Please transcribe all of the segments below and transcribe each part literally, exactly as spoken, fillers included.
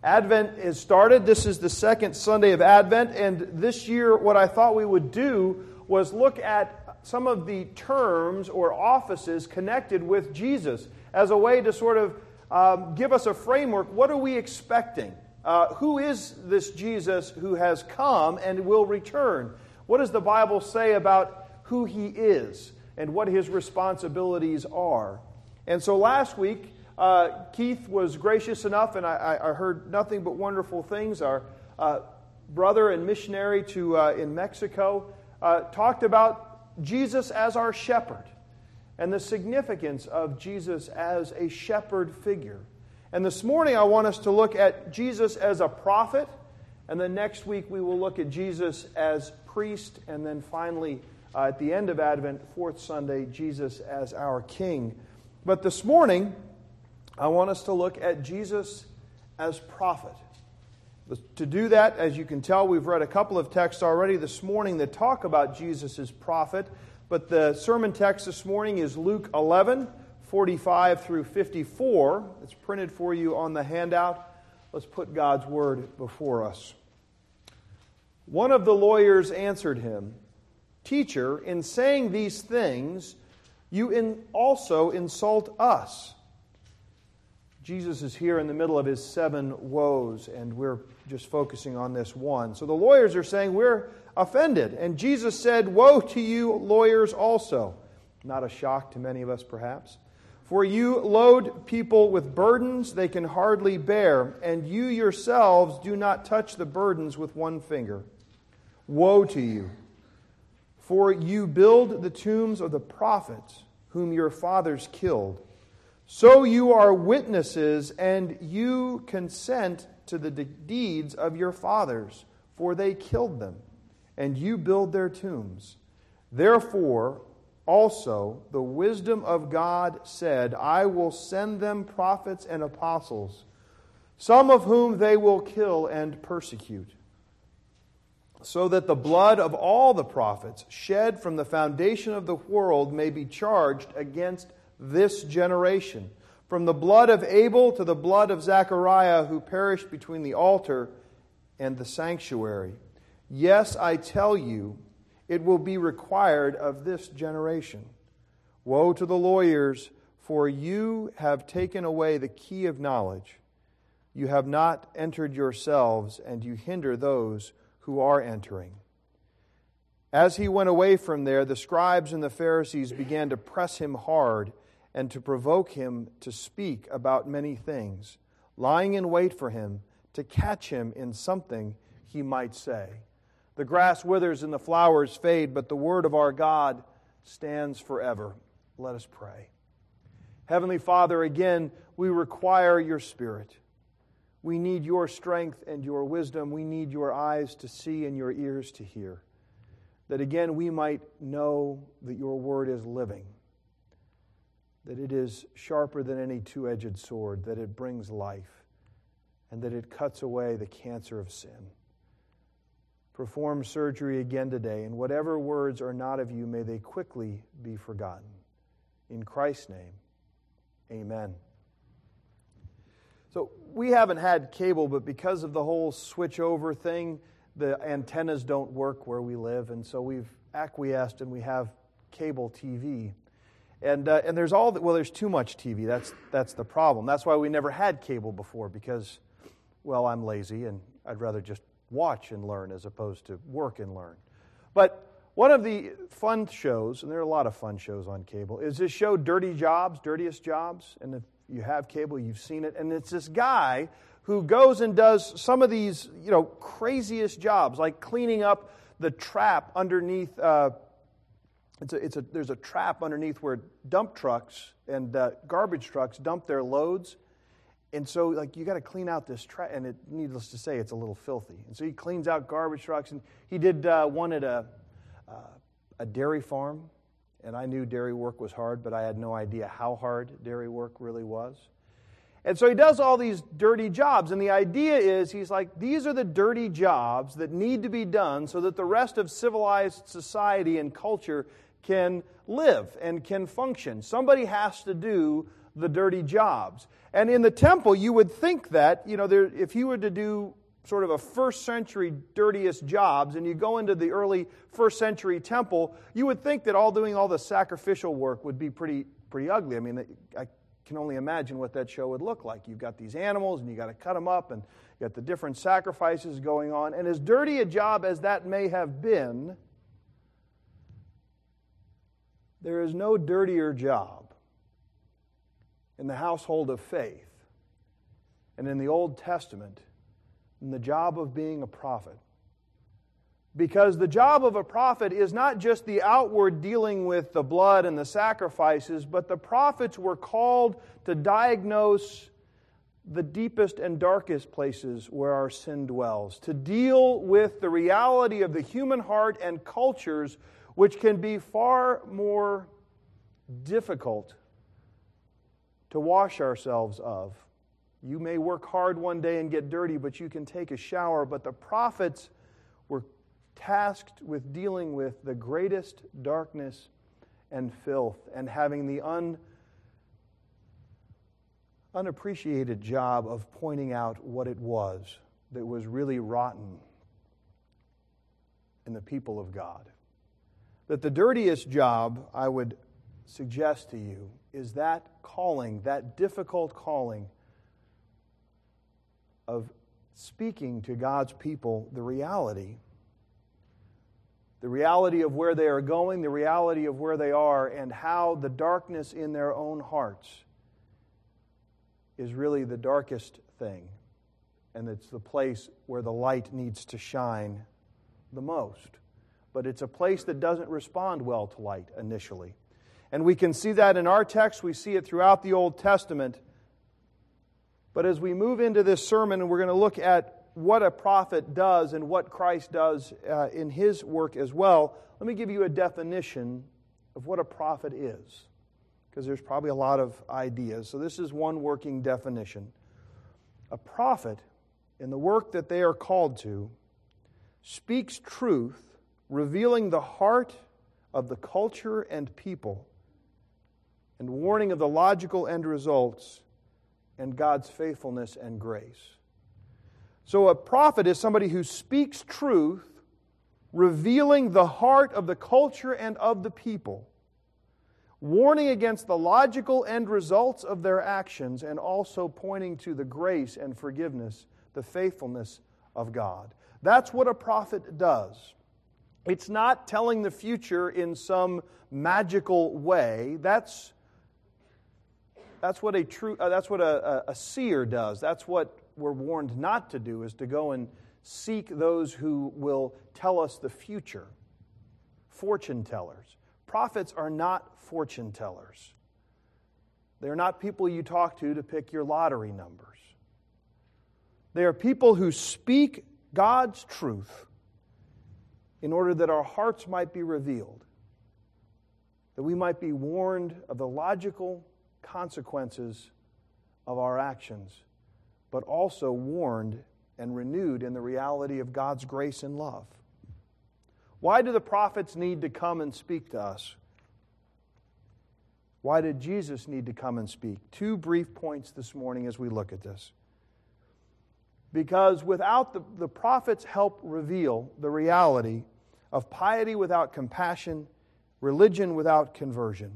Advent is started. This is the second Sunday of Advent, and this year what I thought we would do was look at some of the terms or offices connected with Jesus as a way to sort of um, give us a framework. What are we expecting? Uh, who is this Jesus who has come and will return? What does the Bible say about who He is and what His responsibilities are? And so last week, Uh, Keith was gracious enough, and I, I heard nothing but wonderful things. Our uh, brother and missionary to uh, in Mexico uh, talked about Jesus as our shepherd and the significance of Jesus as a shepherd figure. And this morning I want us to look at Jesus as a prophet, and then next week we will look at Jesus as priest, and then finally uh, at the end of Advent, fourth Sunday, Jesus as our King. But this morning I want us to look at Jesus as prophet. To do that, as you can tell, we've read a couple of texts already this morning that talk about Jesus as prophet, but the sermon text this morning is Luke eleven, forty-five through fifty-four. It's printed for you on the handout. Let's put God's word before us. One of the lawyers answered him, "Teacher, in saying these things, you in also insult us." Jesus is here in the middle of His seven woes, and we're just focusing on this one. So the lawyers are saying, we're offended. And Jesus said, "Woe to you, lawyers, also." Not a shock to many of us, perhaps. "For you load people with burdens they can hardly bear, and you yourselves do not touch the burdens with one finger. Woe to you! For you build the tombs of the prophets whom your fathers killed. So you are witnesses, and you consent to the de- deeds of your fathers, for they killed them, and you build their tombs. Therefore, also the wisdom of God said, I will send them prophets and apostles, some of whom they will kill and persecute, so that the blood of all the prophets shed from the foundation of the world may be charged against this generation, from the blood of Abel to the blood of Zechariah, who perished between the altar and the sanctuary. Yes, I tell you, it will be required of this generation. Woe to the lawyers, for you have taken away the key of knowledge. You have not entered yourselves, and you hinder those who are entering." As he went away from there, the scribes and the Pharisees began to press him hard and to provoke him to speak about many things, lying in wait for him to catch him in something he might say. The grass withers and the flowers fade, but the word of our God stands forever. Let us pray. Heavenly Father, again, we require your Spirit. We need your strength and your wisdom. We need your eyes to see and your ears to hear, that again we might know that your word is living, that it is sharper than any two-edged sword, that it brings life, and that it cuts away the cancer of sin. Perform surgery again today, and whatever words are not of you, may they quickly be forgotten. In Christ's name, amen. So we haven't had cable, but because of the whole switch over thing, the antennas don't work where we live, and so we've acquiesced and we have cable T V. And uh, and there's all the, well, there's too much T V. That's that's the problem. That's why we never had cable before, because, well, I'm lazy and I'd rather just watch and learn as opposed to work and learn. But one of the fun shows, and there are a lot of fun shows on cable, is this show Dirty Jobs, Dirtiest Jobs. And if you have cable, you've seen it. And it's this guy who goes and does some of these, you know, craziest jobs, like cleaning up the trap underneath. Uh, it's a, it's a, there's a trap underneath where dump trucks and uh, garbage trucks dump their loads. And so, like, you got to clean out this trap, and it, needless to say, it's a little filthy. And so he cleans out garbage trucks, and he did uh, one at a uh, a dairy farm. And I knew dairy work was hard, but I had no idea how hard dairy work really was. And so he does all these dirty jobs. And the idea is, he's like, these are the dirty jobs that need to be done so that the rest of civilized society and culture can live and can function. Somebody has to do the dirty jobs. And in the temple, you would think that, you know, there, if you were to do sort of a first century dirtiest jobs, and you go into the early first century temple, you would think that all doing all the sacrificial work would be pretty pretty ugly. I mean, I can only imagine what that show would look like. You've got these animals, and you got to cut them up, and you got the different sacrifices going on. And as dirty a job as that may have been, there is no dirtier job in the household of faith and in the Old Testament than the job of being a prophet. Because the job of a prophet is not just the outward dealing with the blood and the sacrifices, but the prophets were called to diagnose the deepest and darkest places where our sin dwells, to deal with the reality of the human heart and cultures, which can be far more difficult to wash ourselves of. You may work hard one day and get dirty, but you can take a shower. But the prophets were tasked with dealing with the greatest darkness and filth and having the un, unappreciated job of pointing out what it was that was really rotten in the people of God. That the dirtiest job, I would suggest to you, is that calling, that difficult calling of speaking to God's people the reality. The reality of where they are going, the reality of where they are, and how the darkness in their own hearts is really the darkest thing. And it's the place where the light needs to shine the most. But it's a place that doesn't respond well to light initially. And we can see that in our text. We see it throughout the Old Testament. But as we move into this sermon, and we're going to look at what a prophet does and what Christ does uh, in His work as well, let me give you a definition of what a prophet is, because there's probably a lot of ideas. So this is one working definition. A prophet, in the work that they are called to, speaks truth, revealing the heart of the culture and people, and warning of the logical end results and God's faithfulness and grace. So a prophet is somebody who speaks truth, revealing the heart of the culture and of the people, warning against the logical end results of their actions, and also pointing to the grace and forgiveness, the faithfulness of God. That's what a prophet does. It's not telling the future in some magical way. That's That's what a true. Uh, that's what a, a, a seer does. That's what we're warned not to do, is to go and seek those who will tell us the future. Fortune tellers. Prophets are not fortune tellers. They're not people you talk to to pick your lottery numbers. They are people who speak God's truth in order that our hearts might be revealed, that we might be warned of the logical consequences of our actions, but also warned and renewed in the reality of God's grace and love. Why do the prophets need to come and speak to us? Why did Jesus need to come and speak? Two brief points this morning as we look at this. Because without the, the prophets help reveal the reality of piety without compassion, religion without conversion.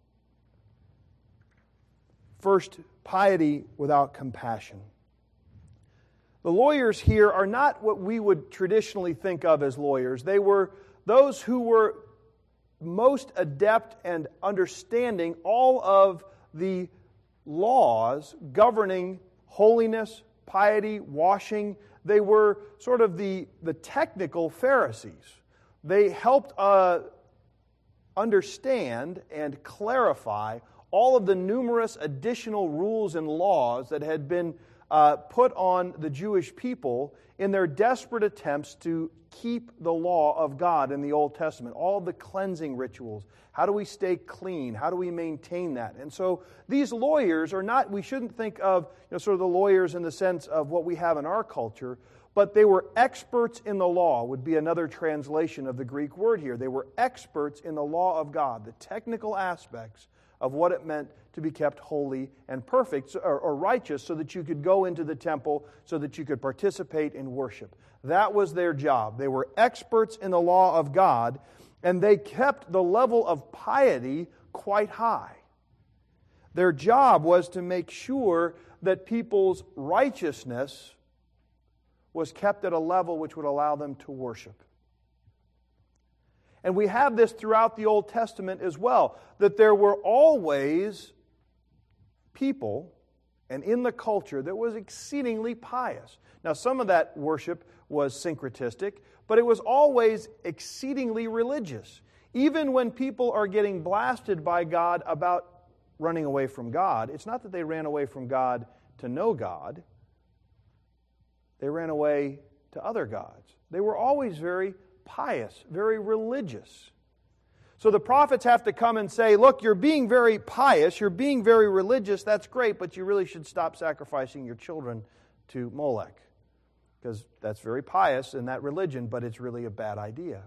First, piety without compassion. The lawyers here are not what we would traditionally think of as lawyers. They were those who were most adept and understanding all of the laws governing holiness, piety, washing. They were sort of the, the technical Pharisees. They helped uh, understand and clarify all of the numerous additional rules and laws that had been uh, put on the Jewish people in their desperate attempts to keep the law of God in the Old Testament. All the cleansing rituals. How do we stay clean? How do we maintain that? And so these lawyers are not, we shouldn't think of you know, sort of the lawyers in the sense of what we have in our culture, but they were experts in the law, would be another translation of the Greek word here. They were experts in the law of God, the technical aspects of what it meant to be kept holy and perfect or, or righteous so that you could go into the temple, so that you could participate in worship. That was their job. They were experts in the law of God, and they kept the level of piety quite high. Their job was to make sure that people's righteousness was kept at a level which would allow them to worship. And we have this throughout the Old Testament as well, that there were always people and in the culture that was exceedingly pious. Now, some of that worship was syncretistic, but it was always exceedingly religious. Even when people are getting blasted by God about running away from God, it's not that they ran away from God to know God. They ran away to other gods. They were always very pious, very religious. So the prophets have to come and say, look, you're being very pious, you're being very religious, that's great, but you really should stop sacrificing your children to Molech. Because that's very pious in that religion, but it's really a bad idea.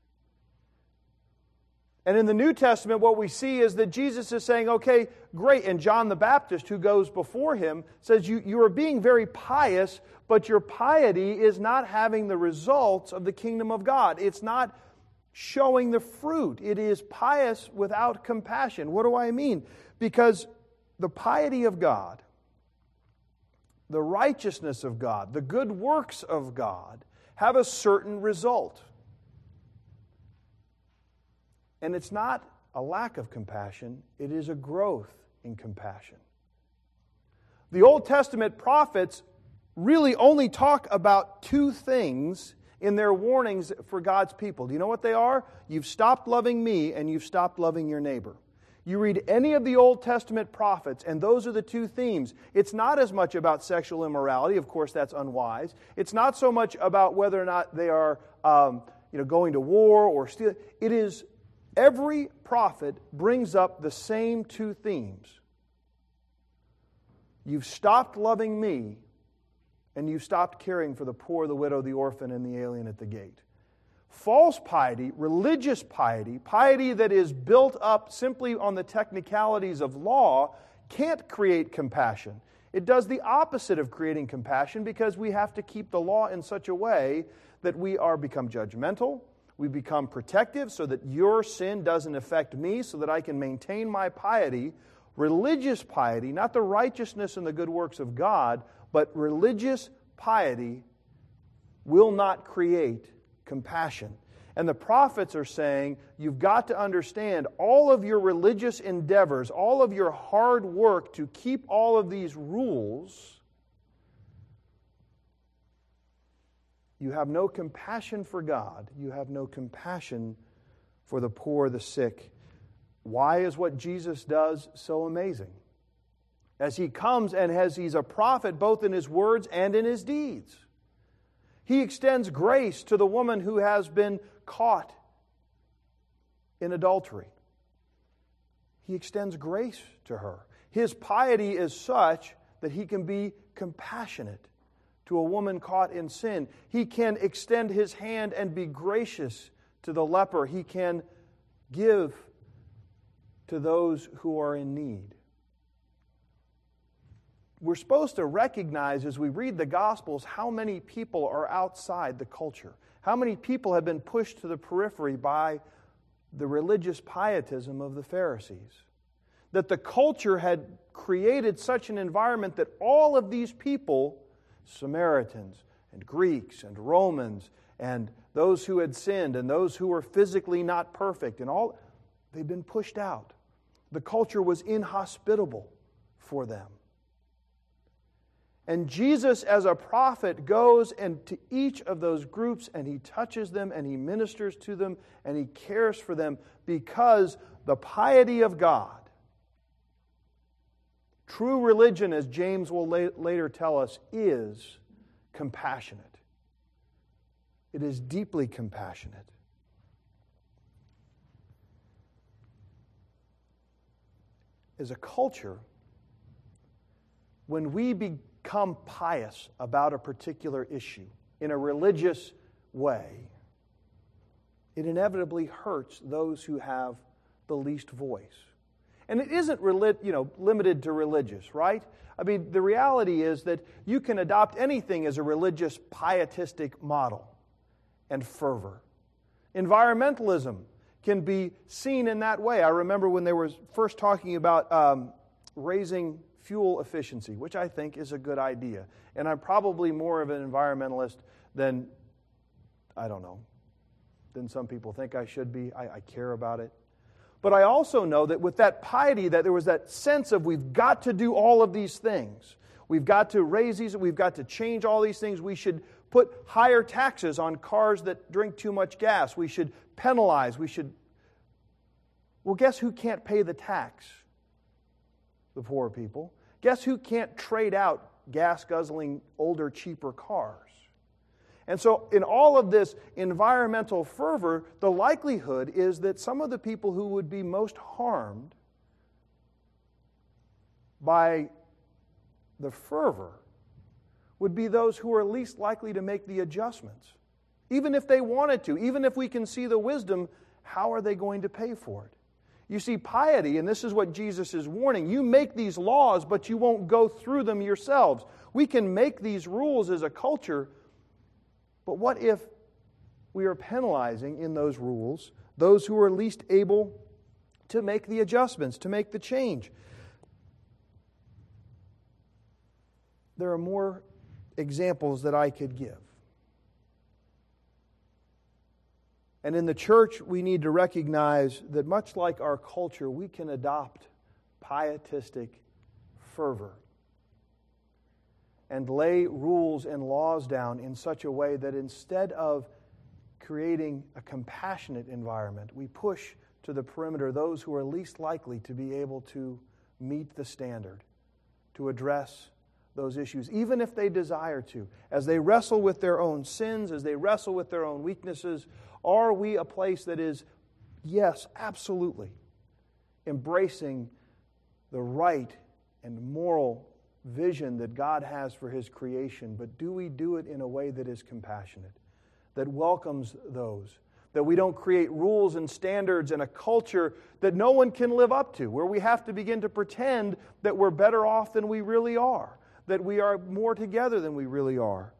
And in the New Testament, what we see is that Jesus is saying, okay, great. And John the Baptist, who goes before him, says, you, you are being very pious, but your piety is not having the results of the kingdom of God. It's not showing the fruit. It is pious without compassion. What do I mean? Because the piety of God, the righteousness of God, the good works of God have a certain result. And it's not a lack of compassion, it is a growth in compassion. The Old Testament prophets really only talk about two things in their warnings for God's people. Do you know what they are? You've stopped loving me and you've stopped loving your neighbor. You read any of the Old Testament prophets, and those are the two themes. It's not as much about sexual immorality. Of course, that's unwise. It's not so much about whether or not they are um, you know, going to war or stealing. It is every prophet brings up the same two themes. You've stopped loving me, and you've stopped caring for the poor, the widow, the orphan, and the alien at the gate. False piety, religious piety, piety that is built up simply on the technicalities of law, can't create compassion. It does the opposite of creating compassion because we have to keep the law in such a way that we are become judgmental, we become protective so that your sin doesn't affect me, so that I can maintain my piety. Religious piety, not the righteousness and the good works of God, but religious piety will not create compassion. And the prophets are saying, you've got to understand all of your religious endeavors, all of your hard work to keep all of these rules, you have no compassion for God. You have no compassion for the poor, the sick. Why is what Jesus does so amazing? As He comes and as He's a prophet both in His words and in His deeds. He extends grace to the woman who has been caught in adultery. He extends grace to her. His piety is such that He can be compassionate to a woman caught in sin. He can extend His hand and be gracious to the leper. He can give to those who are in need. We're supposed to recognize as we read the Gospels how many people are outside the culture. How many people have been pushed to the periphery by the religious pietism of the Pharisees. That the culture had created such an environment that all of these people, Samaritans and Greeks and Romans and those who had sinned and those who were physically not perfect and all, they'd been pushed out. The culture was inhospitable for them. And Jesus, as a prophet, goes into each of those groups and He touches them and He ministers to them and He cares for them because the piety of God, true religion, as James will la- later tell us, is compassionate. It is deeply compassionate. As a culture, when we become pious about a particular issue in a religious way, it inevitably hurts those who have the least voice. And it isn't reli- you know, limited to religious, right? I mean, the reality is that you can adopt anything as a religious pietistic model and fervor. Environmentalism can be seen in that way. I remember when they were first talking about um, raising fuel efficiency, which I think is a good idea. And I'm probably more of an environmentalist than, I don't know, than some people think I should be. I, I care about it. But I also know that with that piety, that there was that sense of we've got to do all of these things. We've got to raise these, we've got to change all these things. We should put higher taxes on cars that drink too much gas. We should penalize. We should... Well, guess who can't pay the tax? The poor people. Guess who can't trade out gas-guzzling, older, cheaper cars? And so in all of this environmental fervor, the likelihood is that some of the people who would be most harmed by the fervor would be those who are least likely to make the adjustments. Even if they wanted to, even if we can see the wisdom, how are they going to pay for it? You see, piety, and this is what Jesus is warning, you make these laws, but you won't go through them yourselves. We can make these rules as a culture, but what if we are penalizing in those rules those who are least able to make the adjustments, to make the change? There are more examples that I could give. And in the church, we need to recognize that much like our culture, we can adopt pietistic fervor and lay rules and laws down in such a way that instead of creating a compassionate environment, we push to the perimeter those who are least likely to be able to meet the standard, to address those issues, even if they desire to. As they wrestle with their own sins, as they wrestle with their own weaknesses, are we a place that is, yes, absolutely, embracing the right and moral vision that God has for His creation, but do we do it in a way that is compassionate, that welcomes those, that we don't create rules and standards and a culture that no one can live up to, where we have to begin to pretend that we're better off than we really are, that we are more together than we really are?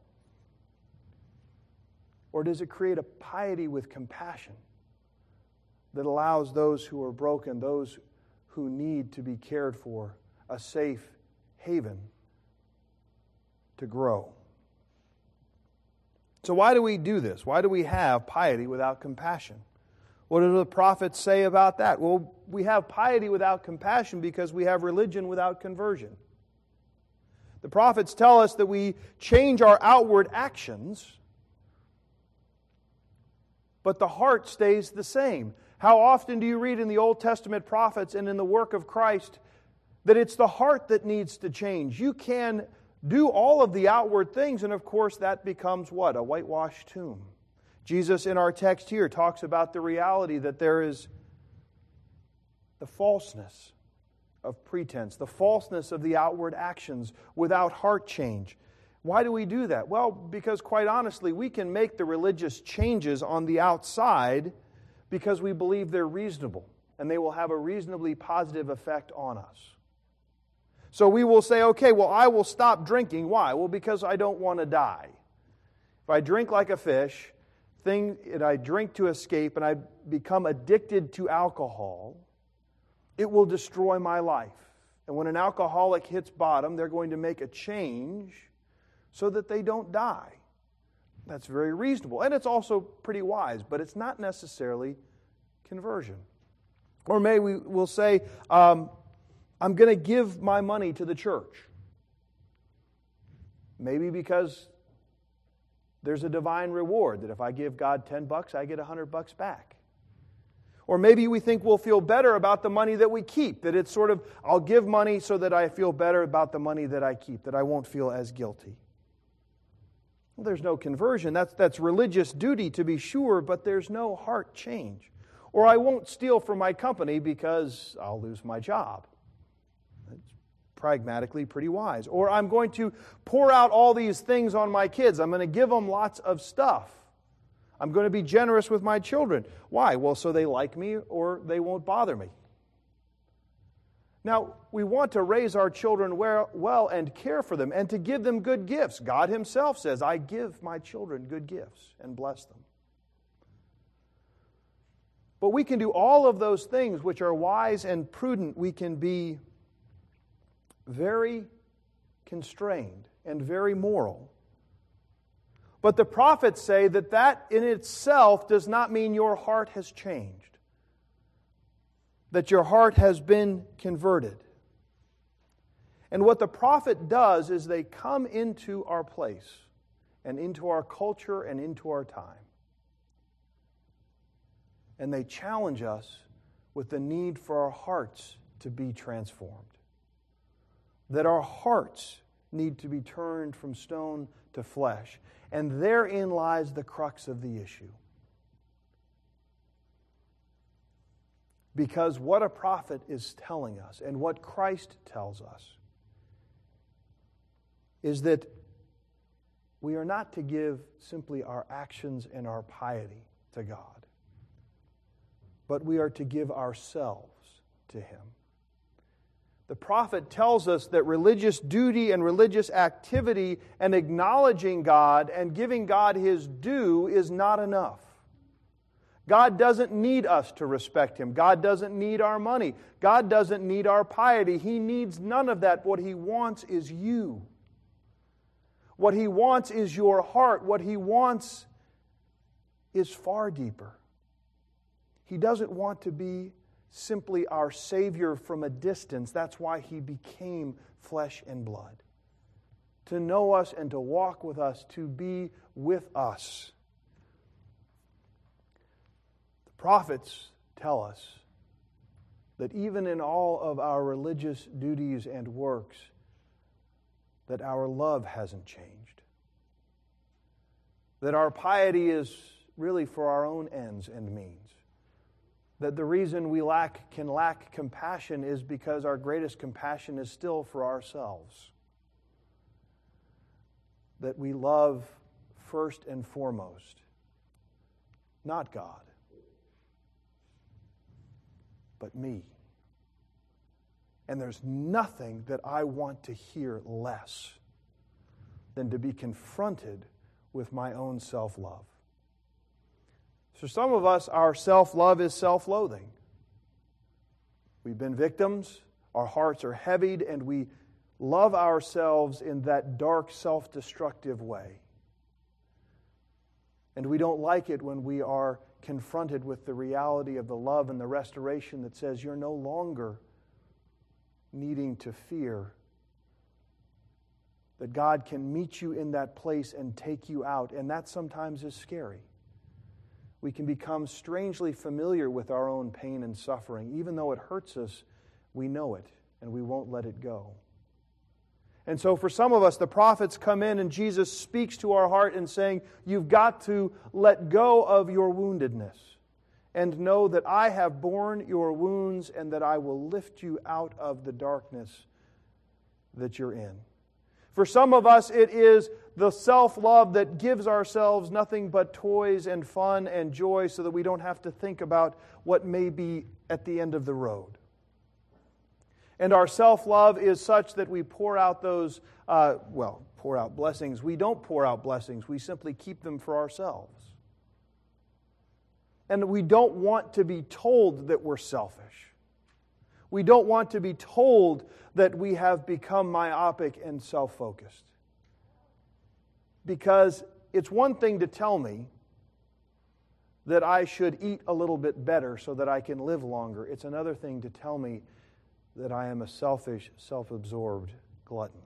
Or does it create a piety with compassion that allows those who are broken, those who need to be cared for, a safe haven to grow? So why do we do this? Why do we have piety without compassion? What do the prophets say about that? Well, we have piety without compassion because we have religion without conversion. The prophets tell us that we change our outward actions, but the heart stays the same. How often do you read in the Old Testament prophets and in the work of Christ that it's the heart that needs to change? You can do all of the outward things, and of course that becomes what? A whitewashed tomb. Jesus in our text here talks about the reality that there is the falseness of pretense, the falseness of the outward actions without heart change. Why do we do that? Well, because quite honestly, we can make the religious changes on the outside because we believe they're reasonable and they will have a reasonably positive effect on us. So we will say, okay, well, I will stop drinking. Why? Well, because I don't want to die. If I drink like a fish, thing, and I drink to escape, and I become addicted to alcohol, it will destroy my life. And when an alcoholic hits bottom, they're going to make a change so that they don't die. That's very reasonable. And it's also pretty wise, but it's not necessarily conversion. Or maybe we will say, um, I'm going to give my money to the church. Maybe because there's a divine reward, that if I give God ten bucks, I get one hundred bucks back. Or maybe we think we'll feel better about the money that we keep, that it's sort of, I'll give money so that I feel better about the money that I keep, that I won't feel as guilty. Well, there's no conversion. That's, that's religious duty to be sure, but there's no heart change. Or I won't steal from my company because I'll lose my job. That's pragmatically pretty wise. Or I'm going to pour out all these things on my kids. I'm going to give them lots of stuff. I'm going to be generous with my children. Why? Well, so they like me or they won't bother me. Now, we want to raise our children well and care for them and to give them good gifts. God Himself says, I give my children good gifts and bless them. But we can do all of those things which are wise and prudent. We can be very constrained and very moral. But the prophets say that that in itself does not mean your heart has changed, that your heart has been converted. And what the prophet does is they come into our place and into our culture and into our time. And they challenge us with the need for our hearts to be transformed. That our hearts need to be turned from stone to flesh. And therein lies the crux of the issue. Because what a prophet is telling us, and what Christ tells us, is that we are not to give simply our actions and our piety to God, but we are to give ourselves to Him. The prophet tells us that religious duty and religious activity and acknowledging God and giving God His due is not enough. God doesn't need us to respect Him. God doesn't need our money. God doesn't need our piety. He needs none of that. What He wants is you. What He wants is your heart. What He wants is far deeper. He doesn't want to be simply our Savior from a distance. That's why He became flesh and blood. To know us and to walk with us, to be with us. The prophets tell us that even in all of our religious duties and works, that our love hasn't changed. That our piety is really for our own ends and means. That the reason we lack can lack compassion is because our greatest compassion is still for ourselves. That we love first and foremost, not God, but me. And there's nothing that I want to hear less than to be confronted with my own self-love. For some of us, our self-love is self-loathing. We've been victims, our hearts are heavied, and we love ourselves in that dark, self-destructive way. And we don't like it when we are confronted with the reality of the love and the restoration that says you're no longer needing to fear. That God can meet you in that place and take you out, and that sometimes is scary. We can become strangely familiar with our own pain and suffering. Even though it hurts us, we know it, and we won't let it go. And so for some of us, the prophets come in and Jesus speaks to our heart and saying, you've got to let go of your woundedness and know that I have borne your wounds and that I will lift you out of the darkness that you're in. For some of us, it is the self-love that gives ourselves nothing but toys and fun and joy so that we don't have to think about what may be at the end of the road. And our self-love is such that we pour out those, uh, well, pour out blessings. We don't pour out blessings. We simply keep them for ourselves. And we don't want to be told that we're selfish. We don't want to be told that we have become myopic and self-focused. Because it's one thing to tell me that I should eat a little bit better so that I can live longer. It's another thing to tell me that I am a selfish, self-absorbed glutton.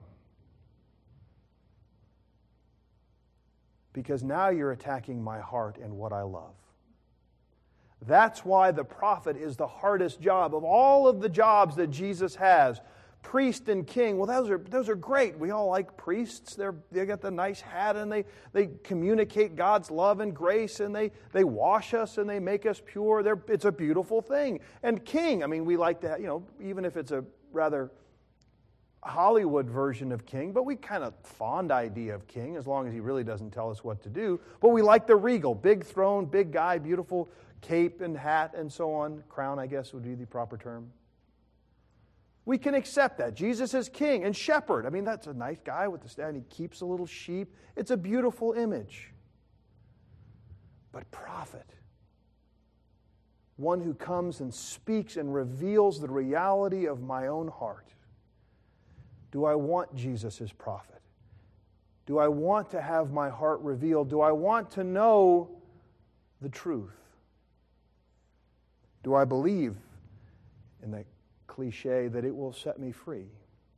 Because now you're attacking my heart and what I love. That's why the prophet is the hardest job of all of the jobs that Jesus has. Priest and king, well, those are those are great. We all like priests. They're they got the nice hat and they, they communicate God's love and grace and they, they wash us and they make us pure. They're, it's a beautiful thing. And king, I mean, we like to, you know, even if it's a rather Hollywood version of king, but we kind of fond idea of king as long as he really doesn't tell us what to do. But we like the regal, big throne, big guy, beautiful cape and hat and so on. Crown, I guess, would be the proper term. We can accept that. Jesus is king and shepherd. I mean, that's a nice guy with the staff, and he keeps a little sheep. It's a beautiful image. But prophet, one who comes and speaks and reveals the reality of my own heart. Do I want Jesus as prophet? Do I want to have my heart revealed? Do I want to know the truth? Do I believe in the cliche that it will set me free?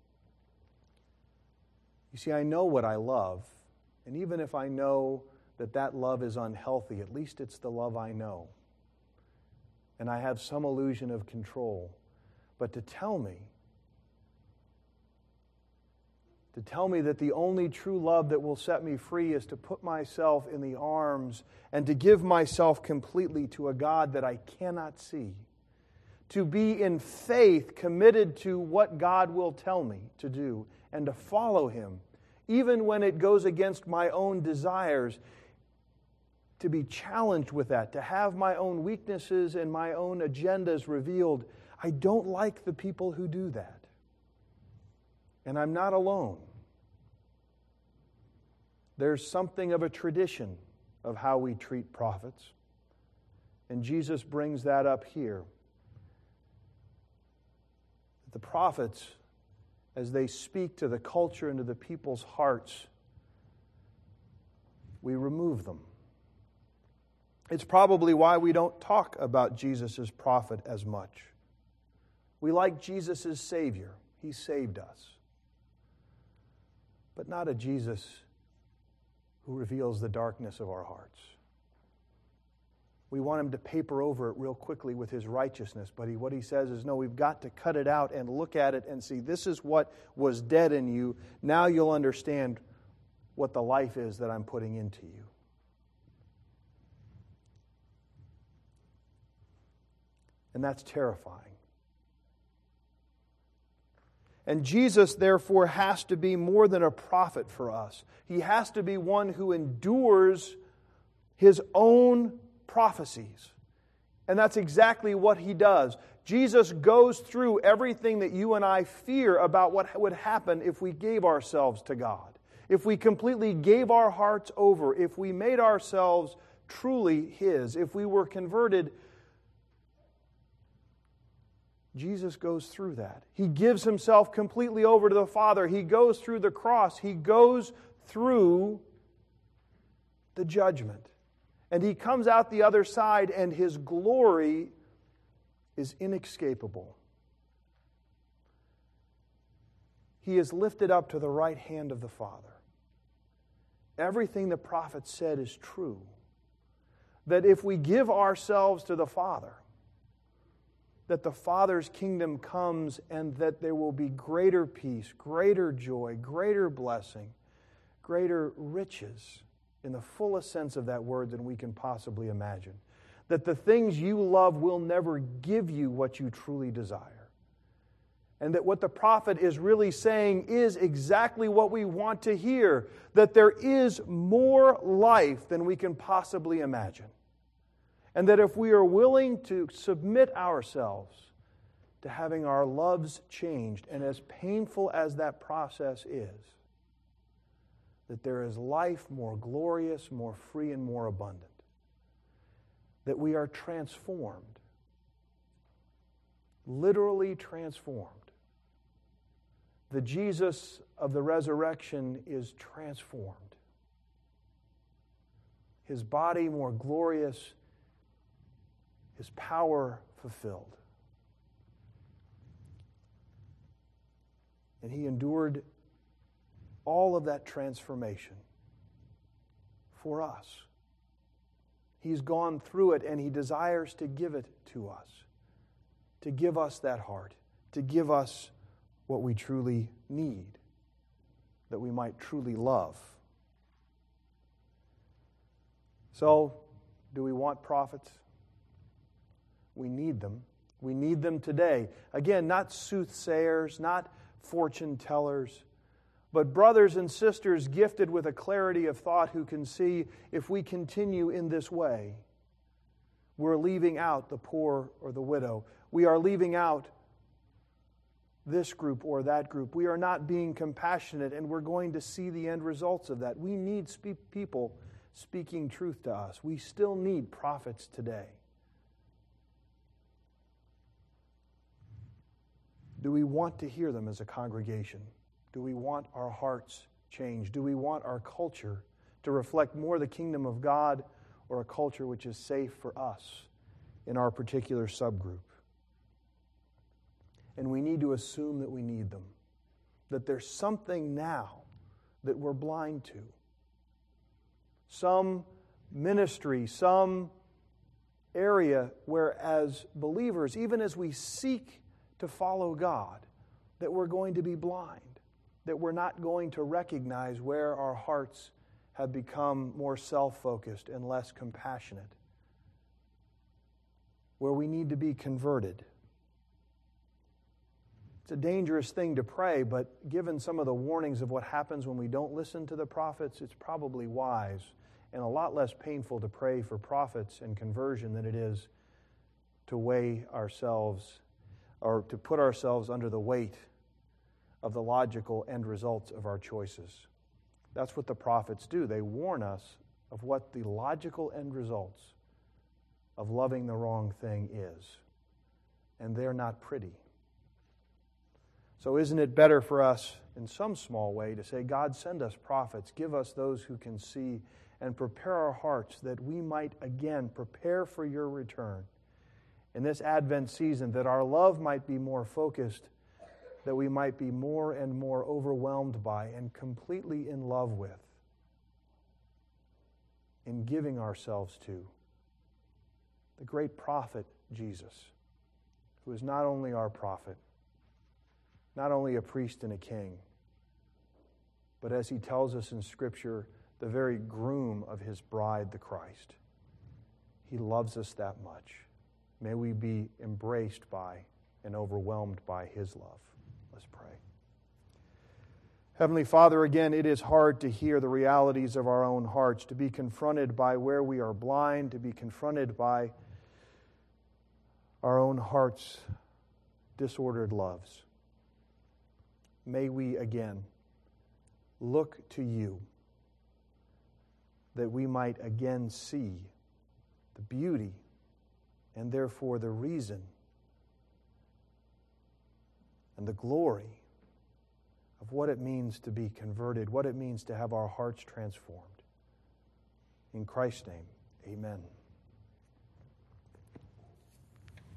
You see, I know what I love, and even if I know that that love is unhealthy, at least it's the love I know. And I have some illusion of control. But to tell me, to tell me that the only true love that will set me free is to put myself in the arms and to give myself completely to a God that I cannot see. To be in faith committed to what God will tell me to do and to follow Him, even when it goes against my own desires. To be challenged with that, to have my own weaknesses and my own agendas revealed. I don't like the people who do that. And I'm not alone. There's something of a tradition of how we treat prophets. And Jesus brings that up here. The prophets, as they speak to the culture and to the people's hearts, we remove them. It's probably why we don't talk about Jesus as prophet as much. We like Jesus as Savior. He saved us. But not a Jesus who reveals the darkness of our hearts. We want Him to paper over it real quickly with His righteousness, but he, what He says is, no, we've got to cut it out and look at it and see, this is what was dead in you. Now you'll understand what the life is that I'm putting into you. And that's terrifying. And Jesus, therefore, has to be more than a prophet for us. He has to be one who endures His own prophecies. And that's exactly what He does. Jesus goes through everything that you and I fear about what would happen if we gave ourselves to God. If we completely gave our hearts over. If we made ourselves truly His. If we were converted. Jesus goes through that. He gives Himself completely over to the Father. He goes through the cross. He goes through the judgment. And He comes out the other side, and His glory is inescapable. He is lifted up to the right hand of the Father. Everything the prophet said is true. That if we give ourselves to the Father, that the Father's kingdom comes and that there will be greater peace, greater joy, greater blessing, greater riches in the fullest sense of that word than we can possibly imagine. That the things you love will never give you what you truly desire. And that what the prophet is really saying is exactly what we want to hear. That there is more life than we can possibly imagine. And that if we are willing to submit ourselves to having our loves changed, and as painful as that process is, that there is life more glorious, more free, and more abundant. That we are transformed. Literally transformed. The Jesus of the resurrection is transformed. His body more glorious, His power fulfilled. And He endured all of that transformation for us. He's gone through it, and He desires to give it to us. To give us that heart. To give us what we truly need. That we might truly love. So, do we want prophets? We need them. We need them today. Again, not soothsayers, not fortune tellers, but brothers and sisters gifted with a clarity of thought who can see if we continue in this way, we're leaving out the poor or the widow. We are leaving out this group or that group. We are not being compassionate, and we're going to see the end results of that. We need spe- people speaking truth to us. We still need prophets today. Do we want to hear them as a congregation? Do we want our hearts changed? Do we want our culture to reflect more the kingdom of God, or a culture which is safe for us in our particular subgroup? And we need to assume that we need them, that there's something now that we're blind to. Some ministry, some area where as believers, even as we seek to follow God, that we're going to be blind, that we're not going to recognize where our hearts have become more self-focused and less compassionate, where we need to be converted. It's a dangerous thing to pray, but given some of the warnings of what happens when we don't listen to the prophets, it's probably wise and a lot less painful to pray for prophets and conversion than it is to weigh ourselves or to put ourselves under the weight of the logical end results of our choices. That's what the prophets do. They warn us of what the logical end results of loving the wrong thing is. And they're not pretty. So isn't it better for us, in some small way, to say, God, send us prophets, give us those who can see, and prepare our hearts that we might again prepare for your return in this Advent season, that our love might be more focused, that we might be more and more overwhelmed by and completely in love with, in giving ourselves to the great prophet Jesus, who is not only our prophet, not only a priest and a king, but as he tells us in Scripture, the very groom of his bride, the Christ. He loves us that much. May we be embraced by and overwhelmed by his love. Let's pray. Heavenly Father, again, it is hard to hear the realities of our own hearts, to be confronted by where we are blind, to be confronted by our own hearts' disordered loves. May we again look to you, that we might again see the beauty and therefore the reason and the glory of what it means to be converted, what it means to have our hearts transformed. In Christ's name, amen.